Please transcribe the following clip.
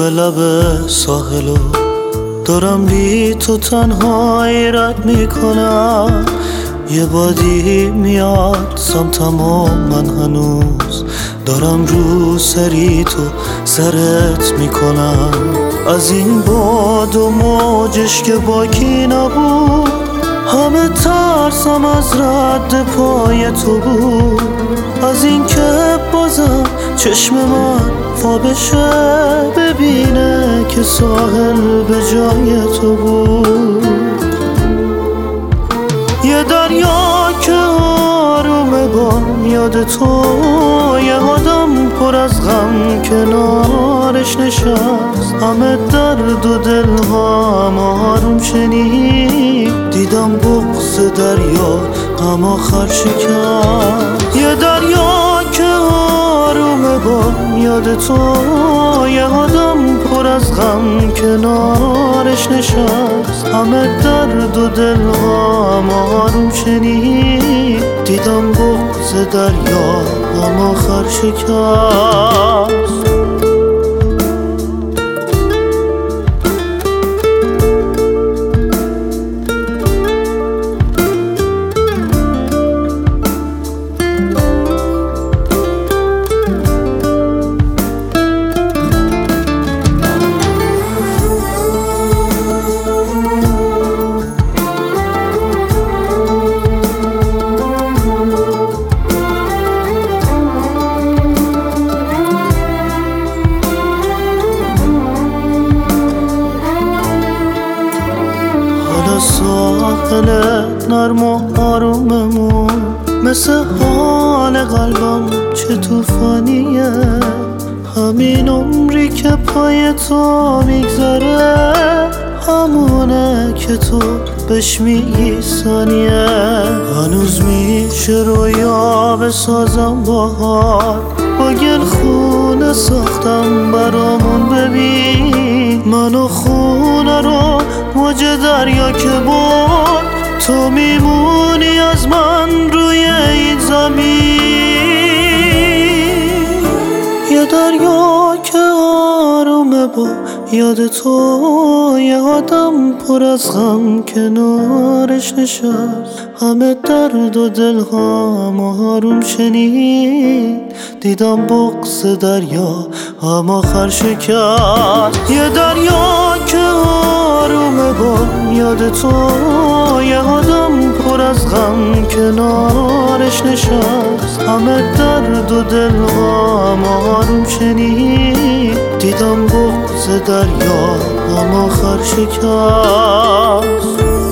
لب ساحلو دارم بی تو تنهایی رد میکنم. یه بادی میاد سمتم و من هنوز دارم رو سری تو سرت میکنم. از این باد و موجش که باکی نبود، همه ترسم از رد پای تو بود. از این که بازم چشم من وا بشه ببینه که ساحل به جای تو بود. یه دریا که آرومه با یاد تو، یه آدم پر از غم کنارش نشست. همه درد و دلهام آروم شنید، دیدم بغض دریا غم آخر شکست. یه دریا که آرومه با یاد تو، یه آدم پر از غم کنارش نشست. همه درد و دلهام آروم شنید، دیدم بغض دریا غم آخر شکست. ساحل نرم و آروممون مثل حال قلبم چه توفانیه. همین عمری که پای تو میگذره، همونه که تو بهش میگی ثانیه. هنوز میشه رویا بسازم باهات، با گل خونه ساختم برامون. ببین منو خونه رو موج دریا که برد، تو میمونی از من روی این زمین. یه دریا که آرومه با یاد تو، یه آدم پر از غم کنارش نشست. همه درد و دلهام آروم شنید، دیدم بغض دریا هم آخر شکست. یه دریا که آرومه با یاد تو، یه آدم پر از غم کنارش نشست. همه درد و دلهام آروم شنید، دیدم بغض دریا هم آخر شکست.